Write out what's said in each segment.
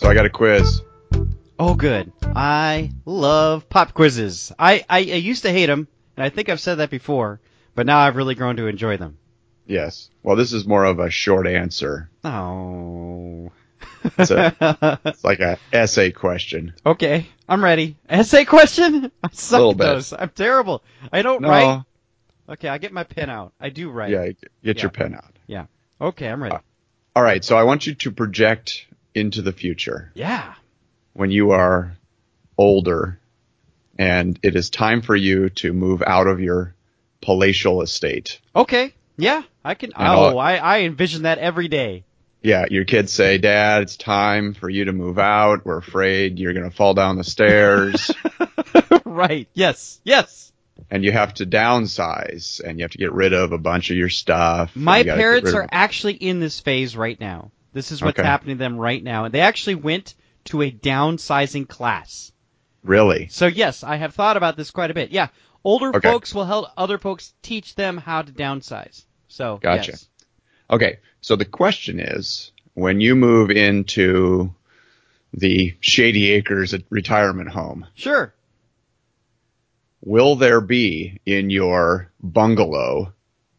So I got a quiz. Oh, good. I love pop quizzes. I used to hate them, and I think I've said that before, but now I've really grown to enjoy them. Yes. Well, this is more of a short answer. Oh. It's like a essay question. Okay, I'm ready. Essay question? I suck Little at bit. those. I'm terrible. I don't No. write. Okay, I'll get my pen out. I do write. Yeah, get your pen out. Yeah. Okay, I'm ready. All right, so I want you to project into the future Yeah. when you are older and it is time for you to move out of your palatial estate. Okay. Yeah, I can. I envision that every day. Yeah, your kids say, Dad, it's time for you to move out. We're afraid you're going to fall down the stairs. Right. Yes. Yes. And you have to downsize, and you have to get rid of a bunch of your stuff. My parents are actually in this phase right now. This is what's Okay. happening to them right now. And they actually went to a downsizing class. Really? So, yes, I have thought about this quite a bit. Yeah, older Okay. folks will help other folks teach them how to downsize. So, Gotcha. yes. Okay, so the question is, when you move into the Shady Acres retirement home, Sure. will there be in your bungalow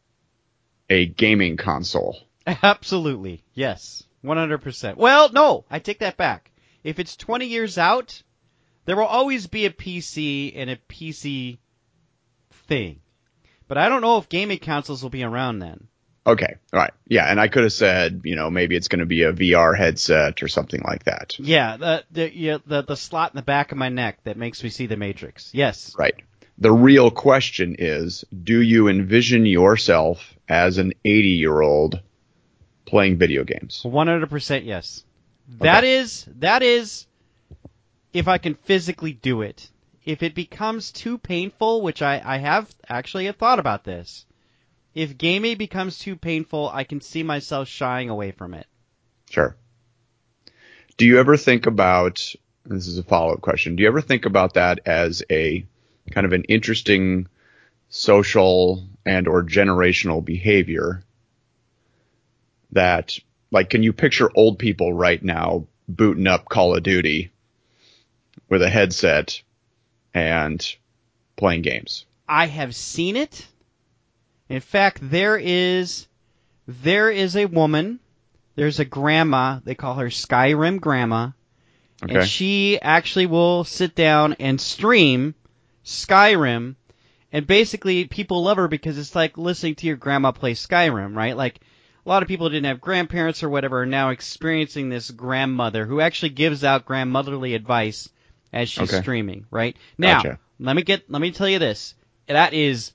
a gaming console? Absolutely. Yes. 100%. Well, no, I take that back. If it's 20 years out, there will always be a PC and a PC thing. But I don't know if gaming consoles will be around then. Okay, all right. Yeah, and I could have said, maybe it's going to be a VR headset or something like that. Yeah, the slot in the back of my neck that makes me see the Matrix. Yes. Right. The real question is, do you envision yourself as an 80-year-old playing video games? 100% yes. That is if I can physically do it. If it becomes too painful, which I have actually thought about this, if gaming becomes too painful, I can see myself shying away from it. Sure. Do you ever think about, this is a follow-up question, do you ever think about that as a kind of an interesting social and or generational behavior that, like, can you picture old people right now booting up Call of Duty with a headset and playing games? I have seen it. In fact, there is a woman, there's a grandma, they call her Skyrim Grandma, Okay. and she actually will sit down and stream Skyrim, and basically people love her because it's like listening to your grandma play Skyrim, right? Like, a lot of people didn't have grandparents or whatever are now experiencing this grandmother who actually gives out grandmotherly advice as she's Okay. streaming, right? Now, Gotcha. let me tell you this. That is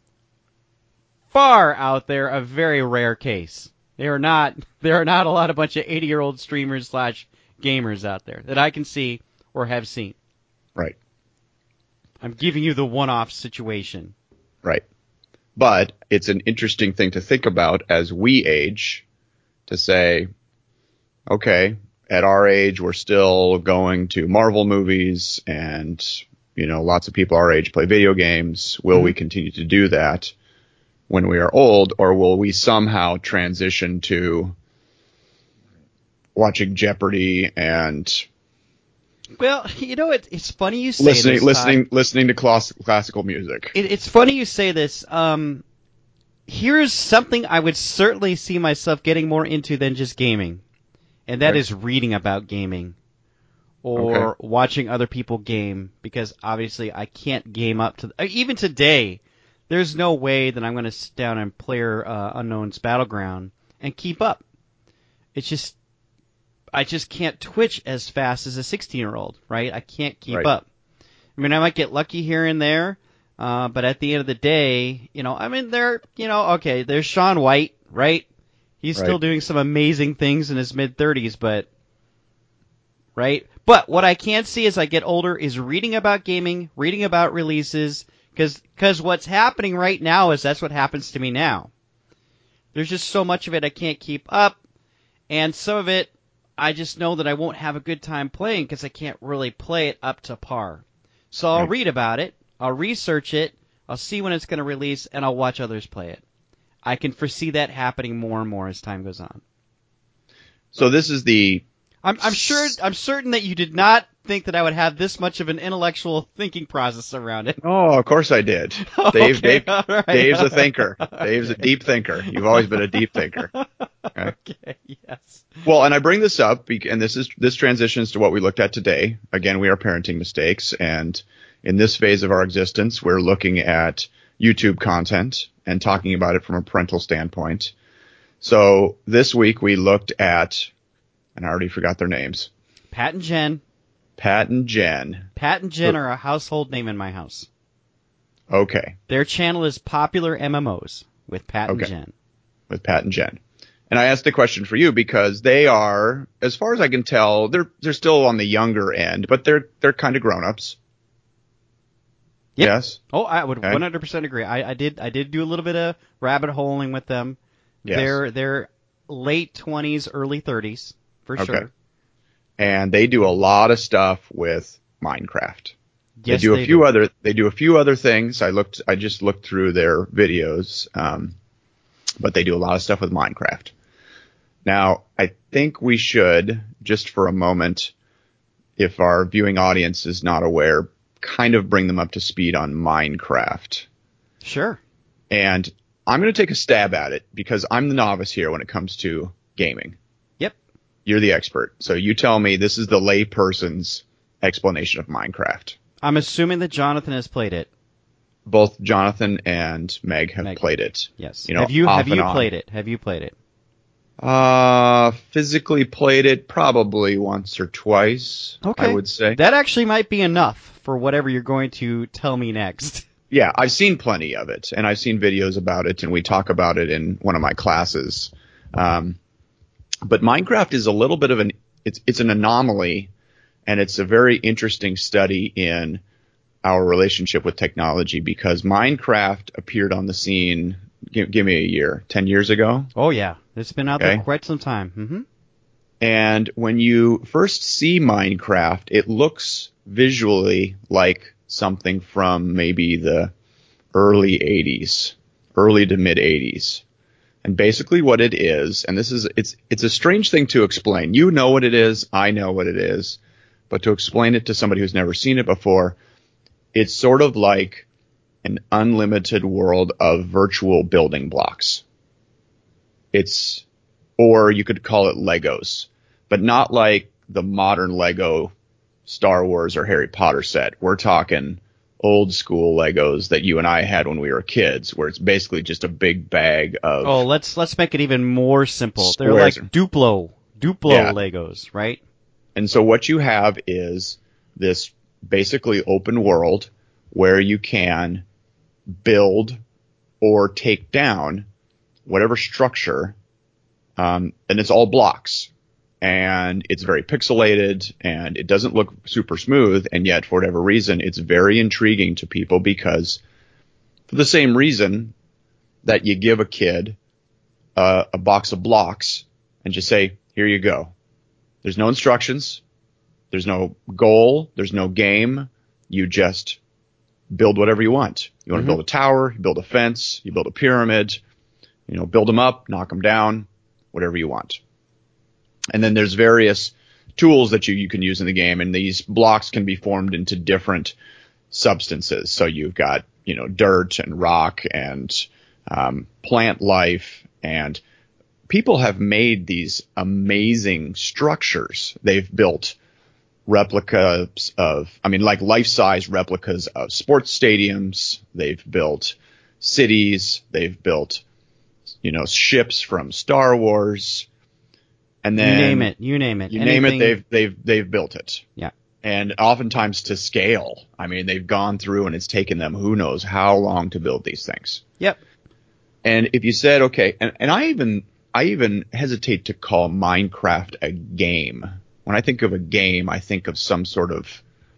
far out there a very rare case. There are not a lot of bunch of 80-year-old streamers / gamers out there that I can see or have seen. Right. I'm giving you the one-off situation. Right. But it's an interesting thing to think about as we age, to say, okay, at our age, we're still going to Marvel movies and, lots of people our age play video games. Will we continue to do that when we are old, or will we somehow transition to watching Jeopardy and Well, it's funny you say this. listening to classical music? It's funny you say this. Here's something I would certainly see myself getting more into than just gaming, and that Okay. is reading about gaming or watching other people game, because obviously I can't game up to even today. There's no way that I'm going to sit down and play Unknown's Battleground and keep up. I just can't twitch as fast as a 16-year-old, right? I can't keep Right. up. I mean, I might get lucky here and there, but at the end of the day, there's Shaun White, right? He's still Right. doing some amazing things in his mid-30s, but, right? But what I can't see as I get older is reading about gaming, reading about releases, because what's happening right now is that's what happens to me now. There's just so much of it I can't keep up, and some of it I just know that I won't have a good time playing because I can't really play it up to par. So I'll Right. read about it, I'll research it, I'll see when it's going to release, and I'll watch others play it. I can foresee that happening more and more as time goes on. So this is the I'm certain that you did not think that I would have this much of an intellectual thinking process around it. Oh, of course I did. Okay, all right. Dave's a thinker. Dave's a deep thinker. You've always been a deep thinker. Okay, yes. Well, and I bring this up, and this transitions to what we looked at today. Again, we are parenting mistakes, and in this phase of our existence, we're looking at YouTube content and talking about it from a parental standpoint. So this week we looked at, and I already forgot their names. Pat and Jen. Pat and Jen. Pat and Jen are a household name in my house. Okay. Their channel is Popular MMOs with Pat and Jen. With Pat and Jen. And I asked the question for you because they are, as far as I can tell, they're still on the younger end, but they're kind of grown-ups. Yep. Yes. Oh, I would 100% agree. I did do a little bit of rabbit holing with them. Yes. They're late 20s, early 30s for sure. And they do a lot of stuff with Minecraft. Yes, they do a few other things. I just looked through their videos. But they do a lot of stuff with Minecraft. Now, I think we should, just for a moment, if our viewing audience is not aware, kind of bring them up to speed on Minecraft. Sure. And I'm going to take a stab at it because I'm the novice here when it comes to gaming. Yep. You're the expert. So you tell me this is the layperson's explanation of Minecraft. I'm assuming that Jonathan has played it. Both Jonathan and Meg have played it. Yes. You know, have you played it? Have you played it? Physically played it probably once or twice, okay. I would say. That actually might be enough for whatever you're going to tell me next. Yeah, I've seen plenty of it, and I've seen videos about it, and we talk about it in one of my classes. But Minecraft is a little bit of it's an anomaly, and it's a very interesting study in our relationship with technology because Minecraft appeared on the scene, give me a year, 10 years ago? Oh, yeah. It's been out there quite some time. Mm-hmm. And when you first see Minecraft, it looks visually like something from maybe the early 80s, early to mid 80s. And basically what it is, and it's a strange thing to explain. You know what it is, I know what it is, but to explain it to somebody who's never seen it before, it's sort of like an unlimited world of virtual building blocks. Or you could call it Legos, but not like the modern Lego Star Wars or Harry Potter set. We're talking old school Legos that you and I had when we were kids, where it's basically just a big bag of. Oh, let's make it even more simple. They're like Duplo Legos, right? And so what you have is this basically open world where you can build or take down whatever structure, and it's all blocks. And it's very pixelated, and it doesn't look super smooth, and yet, for whatever reason, it's very intriguing to people because for the same reason that you give a kid a box of blocks and just say, here you go. There's no instructions. There's no goal. There's no game. You just build whatever you want. You want to build a tower, you build a fence, you build a pyramid, build them up, knock them down, whatever you want. And then there's various tools that you can use in the game, and these blocks can be formed into different substances. So you've got, dirt and rock and plant life, and people have made these amazing structures. They've built replicas like life-size replicas of sports stadiums. They've built cities. They've built, ships from Star Wars. And then you name it. You name it, they've built it. Yeah. And oftentimes to scale. I mean, they've gone through and it's taken them who knows how long to build these things. Yep. And if you said, okay, and I even hesitate to call Minecraft a game. When I think of a game, I think of some sort of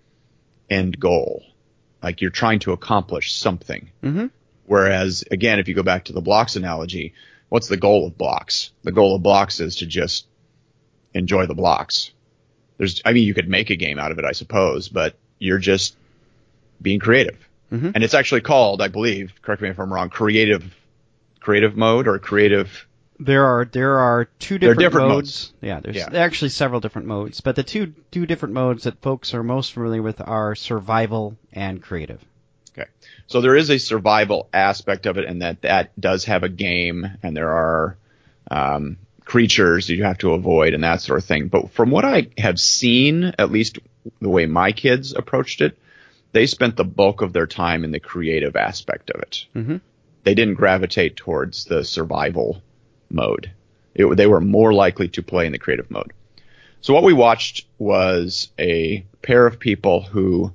end goal. Like you're trying to accomplish something. Mm-hmm. Whereas, again, if you go back to the blocks analogy, what's the goal of blocks? The goal of blocks is to just enjoy the blocks. You could make a game out of it, I suppose, but you're just being creative. Mm-hmm. And it's actually called, I believe, correct me if I'm wrong, creative mode or creative. There are two different modes. Yeah, there's actually several different modes, but the two different modes that folks are most familiar with are survival and creative. Okay. So there is a survival aspect of it, and that does have a game, and there are creatures you have to avoid and that sort of thing. But from what I have seen, at least the way my kids approached it, they spent the bulk of their time in the creative aspect of it. Mm-hmm. They didn't gravitate towards the survival mode. They were more likely to play in the creative mode. So what we watched was a pair of people who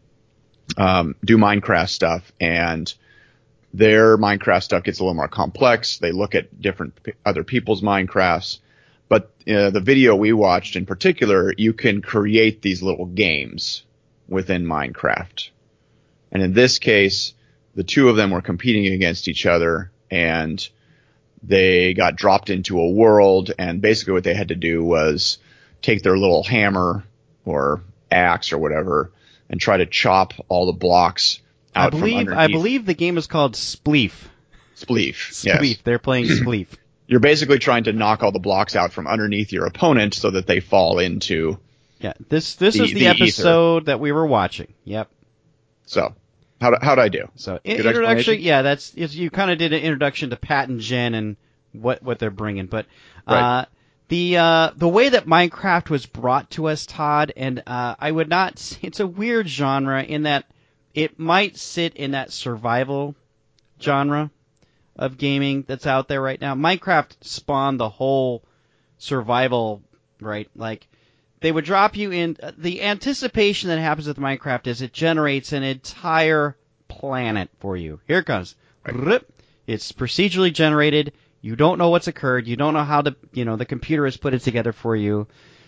do Minecraft stuff, and their Minecraft stuff gets a little more complex. They look at different other people's Minecrafts. But the video we watched in particular, you can create these little games within Minecraft. And in this case, the two of them were competing against each other, and they got dropped into a world, and basically what they had to do was take their little hammer or axe or whatever and try to chop all the blocks out from underneath. I believe the game is called Spleef. Spleef, yes. Spleef, they're playing Spleef. You're basically trying to knock all the blocks out from underneath your opponent so that they fall into this is the episode that we were watching. Yep. So, how'd I do? So, introduction, you kind of did an introduction to Pat and Jen and what they're bringing, but right. The way that Minecraft was brought to us, Todd, and I would not say it's a weird genre in that it might sit in that survival genre of gaming that's out there right now. Minecraft spawned the whole survival, right? Like, they would drop you in. The anticipation that happens with Minecraft is it generates an entire planet for you. Here it comes. Right. It's procedurally generated. You don't know what's occurred. You don't know how the computer has put it together for you,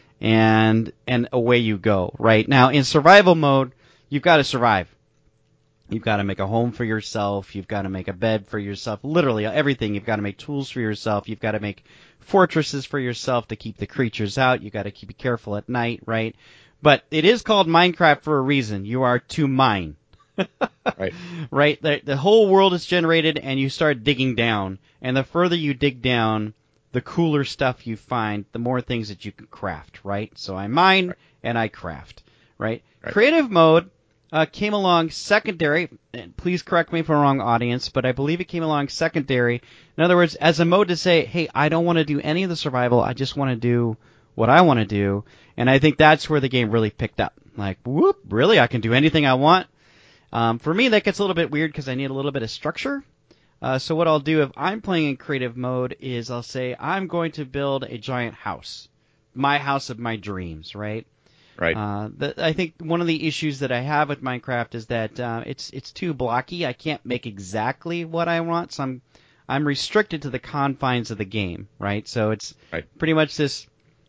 and away you go. Right now, in survival mode, you've got to survive. You've got to make a home for yourself. You've got to make a bed for yourself. Literally everything. You've got to make tools for yourself. You've got to make fortresses for yourself to keep the creatures out. You've got to be careful at night, right? But it is called Minecraft for a reason. You are to mine. Right. Right? The whole world is generated, and you start digging down. And the further you dig down, the cooler stuff you find, the more things that you can craft, right? So I mine and I craft, right? Creative mode came along secondary, and please correct me if I'm wrong, audience, but I believe it came along secondary. In other words, as a mode to say, hey, I don't want to do any of the survival, I just want to do what I want to do, and I think that's where the game really picked up. Like, whoop, really? I can do anything I want? For me, that gets a little bit weird because I need a little bit of structure. So what I'll do if I'm playing in creative mode is I'll say, I'm going to build a giant house. My house of my dreams, right? Right. I think one of the issues that I have with Minecraft is that it's too blocky. I can't make exactly what I want, so I'm restricted to the confines of the game, right? So it's pretty much this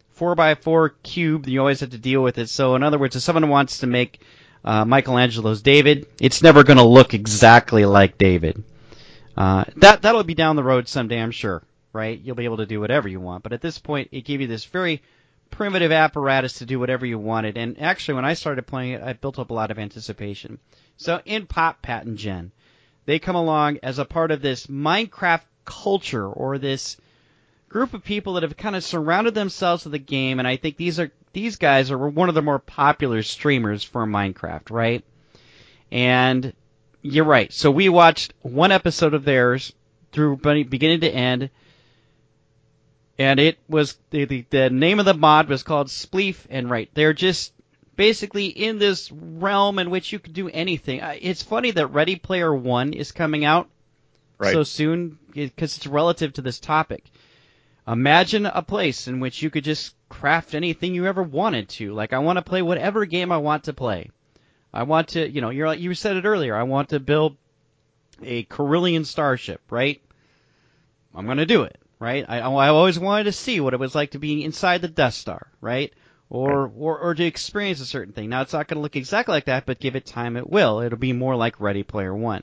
4x4 cube. You always have to deal with it. So in other words, if someone wants to make Michelangelo's David, it's never going to look exactly like David. That'll be down the road someday, I'm sure, right? You'll be able to do whatever you want. But at this point, it gave you this very primitive apparatus to do whatever you wanted. And actually, when I started playing it, I built up a lot of anticipation. So in pop Pat and Jen. They come along as a part of this Minecraft culture, or this group of people that have kind of surrounded themselves with the game. And I think these guys are one of the more popular streamers for Minecraft, right? And you're right. So we watched one episode of theirs through beginning to end. And it was, the name of the mod was called Spleef, and right, they're just basically in this realm in which you can do anything. It's funny that Ready Player One is coming out so soon, because it's relative to this topic. Imagine a place in which you could just craft anything you ever wanted to. Like, I want to play whatever game I want to play. I want to, you said it earlier, I want to build a Carillion starship, right? I'm going to do it. Right, I always wanted to see what it was like to be inside the Death Star, right? Or to experience a certain thing. Now, it's not going to look exactly like that, but give it time, it will. It'll be more like Ready Player One.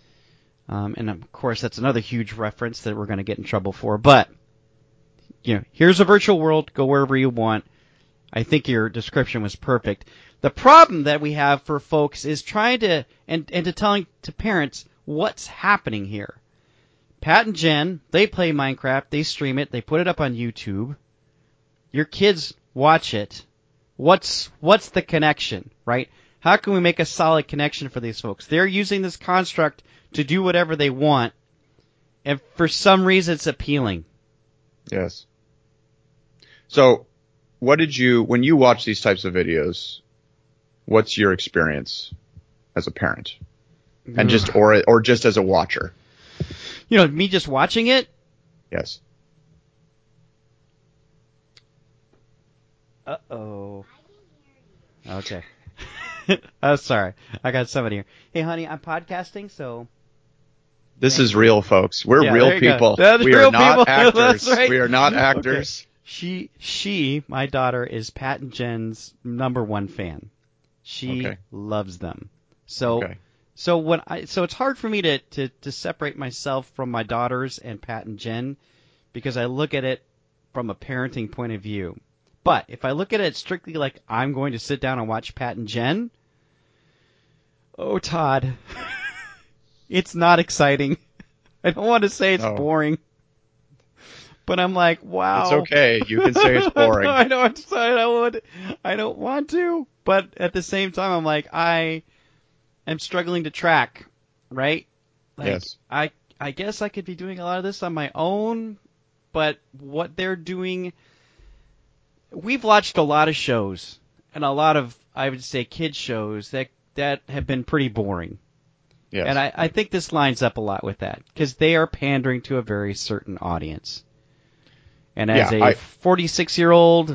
And of course, that's another huge reference that we're going to get in trouble for. But here's a virtual world. Go wherever you want. I think your description was perfect. The problem that we have for folks is trying to and to telling to parents what's happening here. Pat and Jen, they play Minecraft, they stream it, they put it up on YouTube. Your kids watch it. What's the connection, right? How can we make a solid connection for these folks? They're using this construct to do whatever they want, and for some reason it's appealing. Yes. So, when you watch these types of videos, what's your experience as a parent? And just, or just as a watcher? Me just watching it? Yes. Uh-oh. Okay. Oh, sorry. I got somebody here. Hey, honey, I'm podcasting, so... This is real, folks. We're real people. We are not actors. Right. We are not actors. Okay. She, my daughter, is Pat and Jen's #1 fan. She loves them. So it's hard for me to separate myself from my daughters and Pat and Jen because I look at it from a parenting point of view. But if I look at it strictly like I'm going to sit down and watch Pat and Jen, oh, Todd, it's not exciting. I don't want to say it's boring, but I'm like, wow. It's okay. You can say it's boring. I don't want to, but at the same time, I'm like, I am struggling to track, right? Like, yes. I guess I could be doing a lot of this on my own, but what they're doing... We've watched a lot of shows, and a lot of, I would say, kids shows that have been pretty boring. Yes. And I think this lines up a lot with that, because they are pandering to a very certain audience. And as a 46-year-old,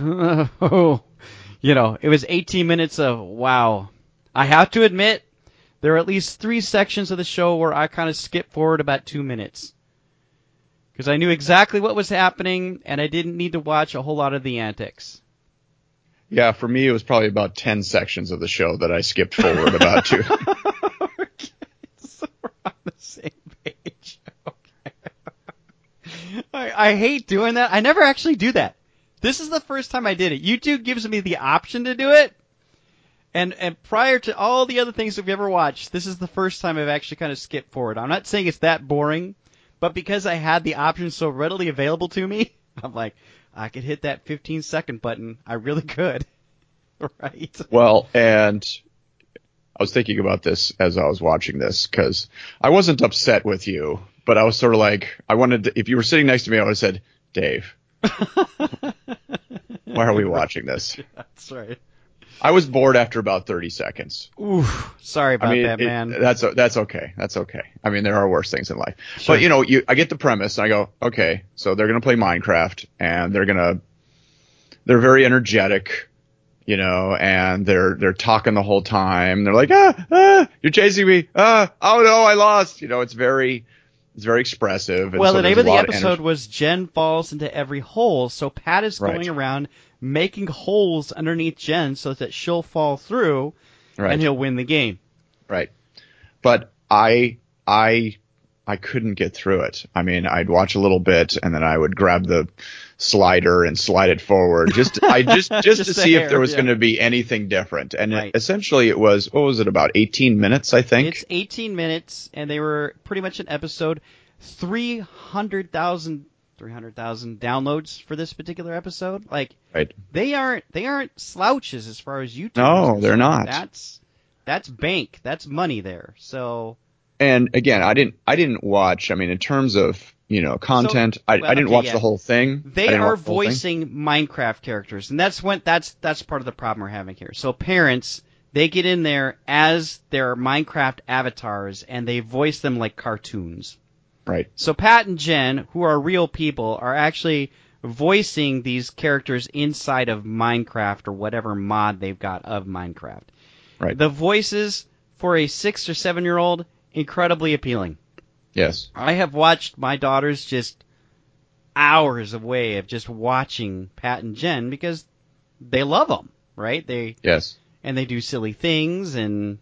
it was 18 minutes of, wow. I have to admit, there are at least 3 sections of the show where I kind of skipped forward about 2 minutes. Because I knew exactly what was happening, and I didn't need to watch a whole lot of the antics. Yeah, for me, it was probably about 10 sections of the show that I skipped forward about to. Okay, so we're on the same page. Okay. I hate doing that. I never actually do that. This is the first time I did it. YouTube gives me the option to do it, and prior to all the other things that we've ever watched, this is the first time I've actually kind of skipped forward. I'm not saying it's that boring. But because I had the option so readily available to me, I'm like, I could hit that 15-second button. I really could. Right? Well, and I was thinking about this as I was watching this, because I wasn't upset with you, but I was sort of like, if you were sitting next to me, I would have said, Dave, why are we watching this? That's right. I was bored after about 30 seconds. Ooh, sorry about that, man. That's okay. That's okay. I mean, there are worse things in life. Sure. But, I get the premise, and I go, okay, so they're going to play Minecraft, and they're very energetic, and they're talking the whole time. They're like, you're chasing me. Oh no, I lost. It's very expressive. And well, so the name of the episode energy. was Jen Falls into Every Hole. So Pat is going around making holes underneath Jen so that she'll fall through and he'll win the game. Right. But I couldn't get through it. I mean, I'd watch a little bit and then I would grab the slider and slide it forward just to see if there was going to be anything different. And essentially it was, what was it, about 18 minutes, I think? It's 18 minutes, and they were pretty much an episode. 300,000 downloads for this particular episode. They aren't slouches as far as YouTube. No, they're not. That's bank. That's money there. So. And again, I didn't watch. I mean, in terms of content, I didn't watch the whole thing. They are voicing Minecraft characters, and that's part of the problem we're having here. So parents, they get in there as their Minecraft avatars, and they voice them like cartoons. Right. So Pat and Jen, who are real people, are actually voicing these characters inside of Minecraft or whatever mod they've got of Minecraft. Right. The voices for a 6 or 7-year-old, incredibly appealing. Yes. I have watched my daughters just hours away of just watching Pat and Jen because they love them, right? Yes. And they do silly things and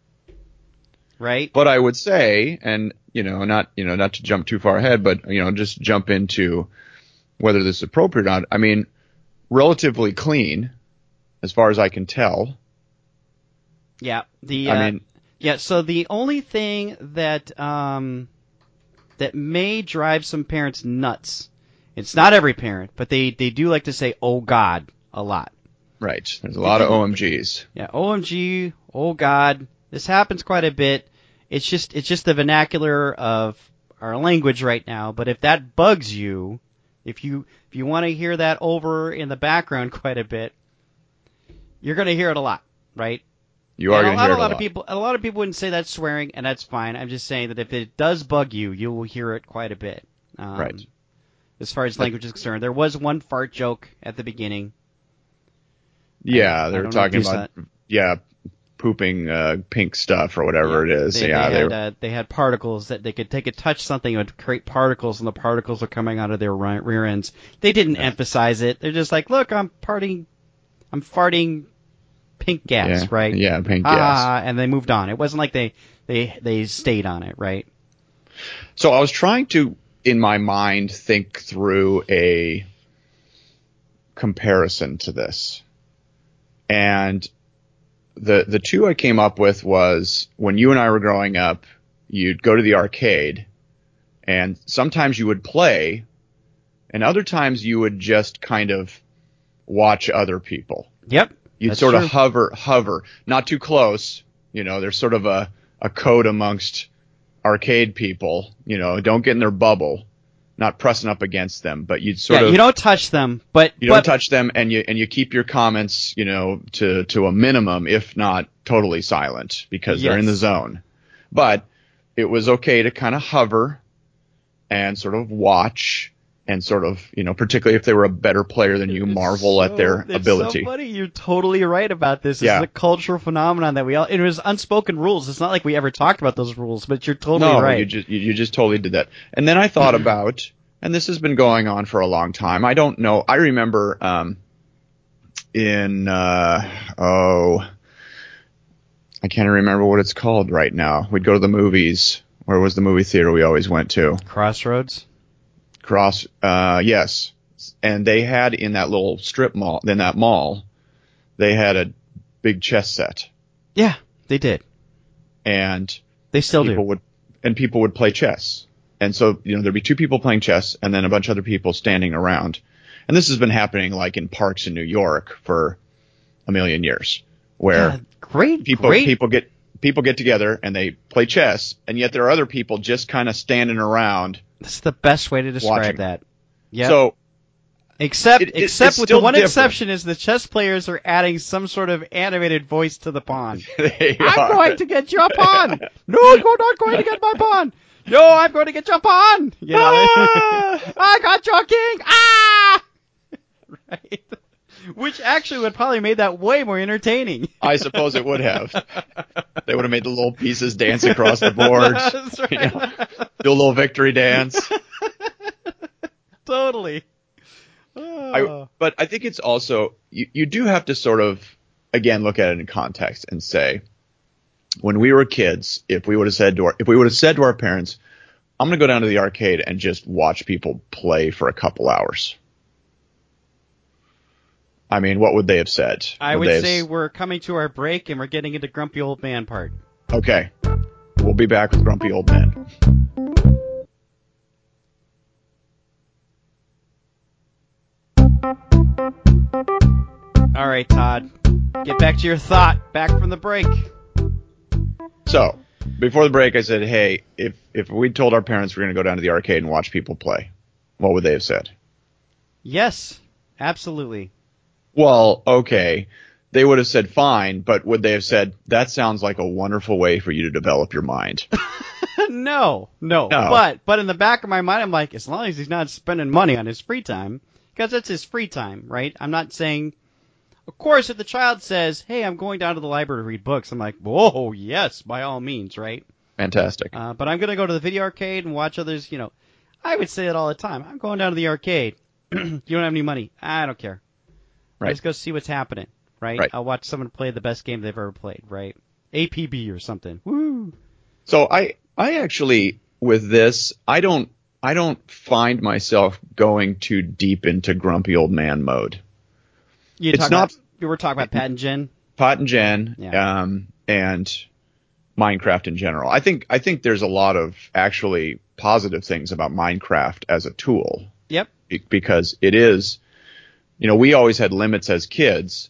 right? But I would say, and not to jump too far ahead, but just jump into whether this is appropriate or not. I mean, relatively clean, as far as I can tell. Yeah. So the only thing that that may drive some parents nuts. It's not every parent, but they do like to say, "Oh God," a lot. Right. There's a lot of OMGs. Yeah, OMG, oh God. This happens quite a bit. It's just the vernacular of our language right now. But if that bugs you, if you want to hear that over in the background quite a bit, you're going to hear it a lot, right? You are going to hear it a lot. A lot of people wouldn't say that's swearing, and that's fine. I'm just saying that if it does bug you, you will hear it quite a bit. Right. As far as language is concerned, there was one fart joke at the beginning. Yeah, they were talking about pooping pink stuff or whatever it is. They had particles that they could touch something and create particles, and the particles are coming out of their rear ends. They didn't emphasize it. They're just like, look, I'm farting pink gas, right? Yeah, pink gas. And they moved on. It wasn't like they stayed on it, right? So I was trying to, in my mind, think through a comparison to this. And the two I came up with was when you and I were growing up, you'd go to the arcade, and sometimes you would play, and other times you would just kind of watch other people. Yep. You'd sort of hover, not too close. There's sort of a code amongst arcade people. Don't get in their bubble. Not pressing up against them, but you'd sort of... you don't touch them, but... You don't touch them, and you keep your comments, to a minimum, if not totally silent, because they're in the zone. But it was okay to kind of hover and sort of watch and sort of, particularly if they were a better player than you, marvel at their ability. It's so funny. You're totally right about this. It's a cultural phenomenon that it was unspoken rules. It's not like we ever talked about those rules, but you're totally right. You just totally did that. And then I thought about, and this has been going on for a long time. I don't know. I remember, I can't remember what it's called right now. We'd go to the movies. Where was the movie theater we always went to? Crossroads? Yes. And they had in that little strip mall, they had a big chess set. Yeah, they did. And they still do. People would play chess. And so, there'd be two people playing chess and then a bunch of other people standing around. And this has been happening like in parks in New York for a million years, where people get together and they play chess, and yet there are other people just kind of standing around. That's the best way to describe that. Yeah. So, except with the one exception is the chess players are adding some sort of animated voice to the pawn. I'm going to get your pawn. No, you're not going to get my pawn. No, I'm going to get your pawn. I got your king. Right. Which actually would probably made that way more entertaining. I suppose it would have. They would have made the little pieces dance across the board. That's right. Do a little victory dance. Totally. But I think it's also, you do have to sort of, again, look at it in context and say, when we were kids, if we would have said to our parents, I'm going to go down to the arcade and just watch people play for a couple hours. I mean, what would they have said? I would say we're coming to our break and we're getting into Grumpy Old Man part. Okay. We'll be back with Grumpy Old Man. All right, Todd. Get back to your thought. Back from the break. So, before the break, I said, hey, if we told our parents we're going to go down to the arcade and watch people play, what would they have said? Yes, absolutely. Well, okay, they would have said fine, but would they have said, that sounds like a wonderful way for you to develop your mind? No. But in the back of my mind, I'm like, as long as he's not spending money on his free time, because that's his free time, right? I'm not saying, of course, if the child says, hey, I'm going down to the library to read books, I'm like, whoa, yes, by all means, right? Fantastic. But I'm going to go to the video arcade and watch others, I would say it all the time. I'm going down to the arcade. You don't have any money. I don't care. Right. Let's go see what's happening, right? I'll watch someone play the best game they've ever played, right? APB or something. Woo! So I actually, with this, I don't find myself going too deep into grumpy old man mode. You were talking about Pat and Jen? Pat and Jen, and Minecraft in general. I think there's a lot of actually positive things about Minecraft as a tool. Yep. Because it is, we always had limits as kids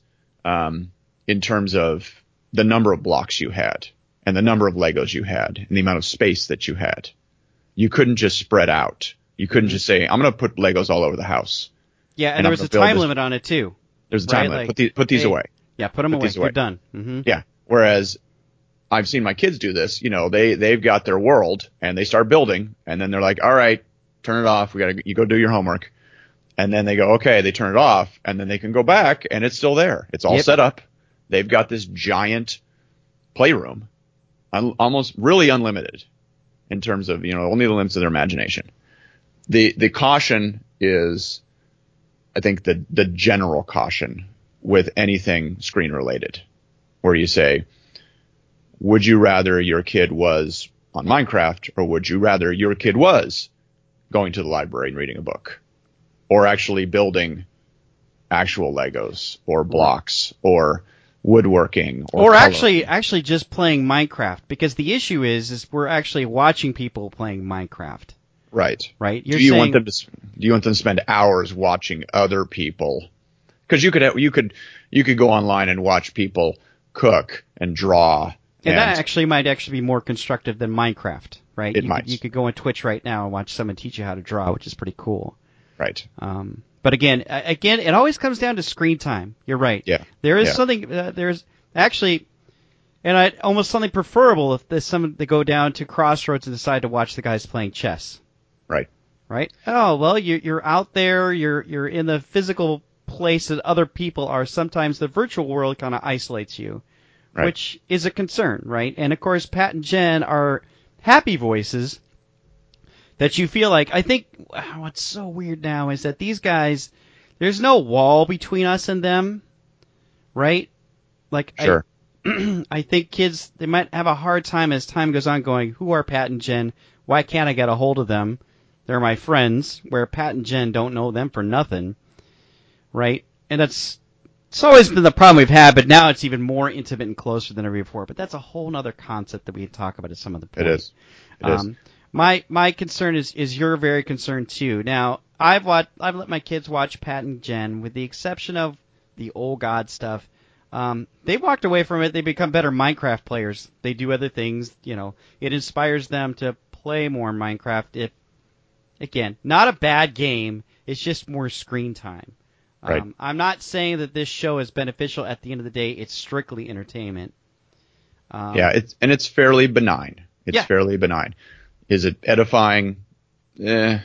in terms of the number of blocks you had and the number of Legos you had and the amount of space that you had. You couldn't just spread out. You couldn't just say, I'm going to put Legos all over the house. Yeah, and there was a time limit on it too. There's a time limit. Like, put these away. Yeah, put them away. You're done. Mm-hmm. Yeah. Whereas I've seen my kids do this. They've got their world and they start building, and then they're like, all right, turn it off. You go do your homework. And then they go, okay, they turn it off, and then they can go back and it's still there. It's all set up. They've got this giant playroom, almost really unlimited in terms of, only the limits of their imagination. The caution is, I think, the general caution with anything screen related, where you say, would you rather your kid was on Minecraft, or would you rather your kid was going to the library and reading a book, or actually building actual Legos or blocks or woodworking or actually just playing Minecraft? Because the issue is we're actually watching people playing Minecraft. Right. Right. Do you want them to spend hours watching other people? Because you could go online and watch people cook and draw. And that actually might be more constructive than Minecraft, right? You could go on Twitch right now and watch someone teach you how to draw, which is pretty cool. Right. But again, it always comes down to screen time. You're right. Yeah. There is something. There's actually, almost something preferable if there's someone they go down to Crossroads and decide to watch the guys playing chess. Right. Right. Oh well, you're out there. You're in the physical place that other people are. Sometimes the virtual world kind of isolates you, right, which is a concern, right? And of course, Pat and Jen are happy voices that you feel like. I think what's so weird now is that these guys, there's no wall between us and them, right? Like, sure. I think kids, they might have a hard time as time goes on going, who are Pat and Jen? Why can't I get a hold of them? They're my friends, where Pat and Jen don't know them for nothing, right? And it's always been the problem we've had, but now it's even more intimate and closer than ever before. But that's a whole other concept that we can talk about at some other point. It is. My concern is your very concern too. Now, I've let my kids watch Pat and Jen, with the exception of the old God stuff. They walked away from it. They become better Minecraft players. They do other things. It inspires them to play more Minecraft. Again, not a bad game. It's just more screen time. Right. I'm not saying that this show is beneficial. At the end of the day, it's strictly entertainment. It's fairly benign. It's fairly benign. Is it edifying? There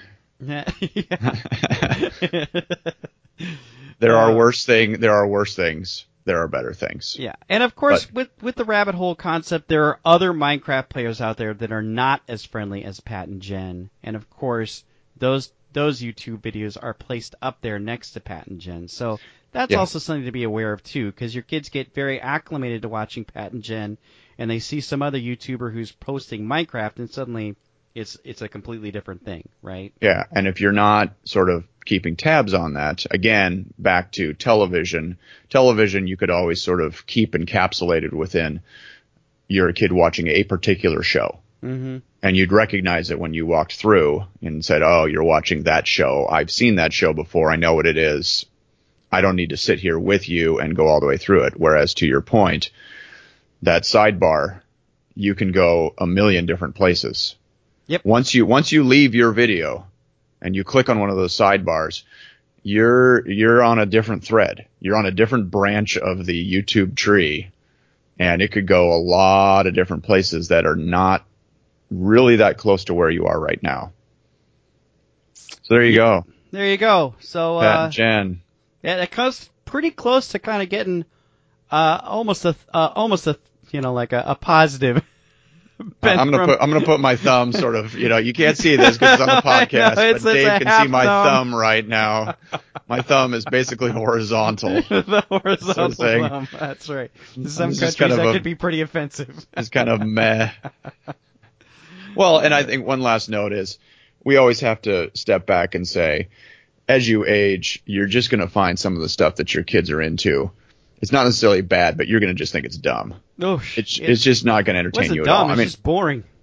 are worse things. There are better things. Yeah, and of course, with the rabbit hole concept, there are other Minecraft players out there that are not as friendly as Pat and Jen, and of course, those YouTube videos are placed up there next to Pat and Jen. So that's also something to be aware of too, because your kids get very acclimated to watching Pat and Jen, and they see some other YouTuber who's posting Minecraft, and suddenly it's a completely different thing, right? Yeah, and if you're not sort of keeping tabs on that, again, back to television, you could always sort of keep encapsulated within your kid watching a particular show. Mm-hmm. And you'd recognize it when you walked through and said, oh, you're watching that show. I've seen that show before. I know what it is. I don't need to sit here with you and go all the way through it. Whereas, to your point, that sidebar, you can go a million different places. Yep. Once you leave your video and you click on one of those sidebars, you're on a different thread. You're on a different branch of the YouTube tree, and it could go a lot of different places that are not really that close to where you are right now. So there you go. There you go. So Pat and Jen. Yeah, that comes pretty close to kind of getting almost a like a positive. I'm gonna put my thumb sort of, you can't see this because it's on the podcast, but Dave can see my thumb right now. My thumb is basically horizontal. The horizontal thumb. That's right. In some countries that could be pretty offensive. It's kind of meh. Well, and I think one last note is we always have to step back and say, as you age, you're just going to find some of the stuff that your kids are into. It's not necessarily bad, but you're going to just think it's dumb. Oh, it's just not going to entertain you at all. It's just boring.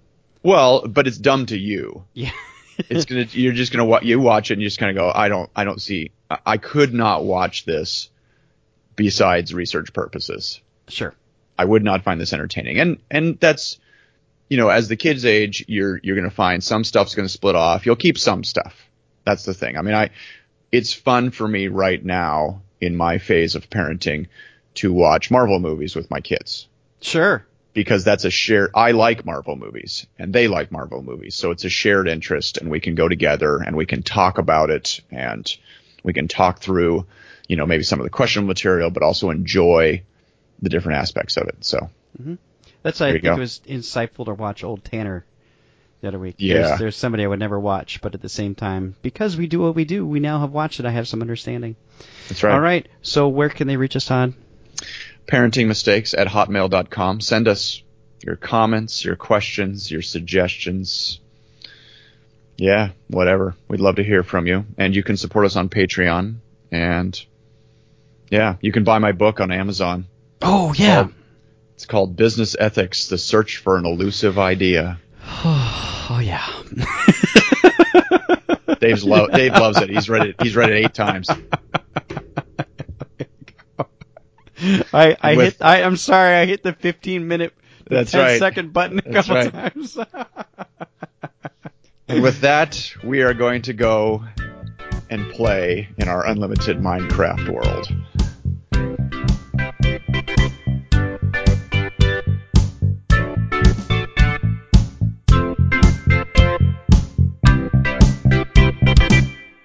Well, but it's dumb to you. Yeah. You're just gonna watch it and you just kind of go, I don't see, I could not watch this besides research purposes. Sure. I would not find this entertaining. And that's, as the kids age, you're going to find some stuff's going to split off. You'll keep some stuff. That's the thing. I mean, it's fun for me right now in my phase of parenting to watch Marvel movies with my kids. Sure. Because that's I like Marvel movies and they like Marvel movies. So it's a shared interest and we can go together and we can talk about it and we can talk through, maybe some of the questionable material, but also enjoy the different aspects of it. So that's why I think it was insightful to watch Old Tanner the other week. Yeah. There's somebody I would never watch, but at the same time, because we do what we do, we now have watched it. I have some understanding. That's right. All right. So where can they reach us on? parentingmistakes@hotmail.com. Send us your comments, your questions, your suggestions. Yeah, whatever. We'd love to hear from you. And you can support us on Patreon. And yeah, you can buy my book on Amazon. Oh, yeah. It's called Business Ethics, The Search for an Elusive Idea. Oh, yeah. Dave loves it. He's read it 8 times. I'm sorry, I hit the 15-minute, 10-second button a couple times. And with that, we are going to go and play in our unlimited Minecraft world.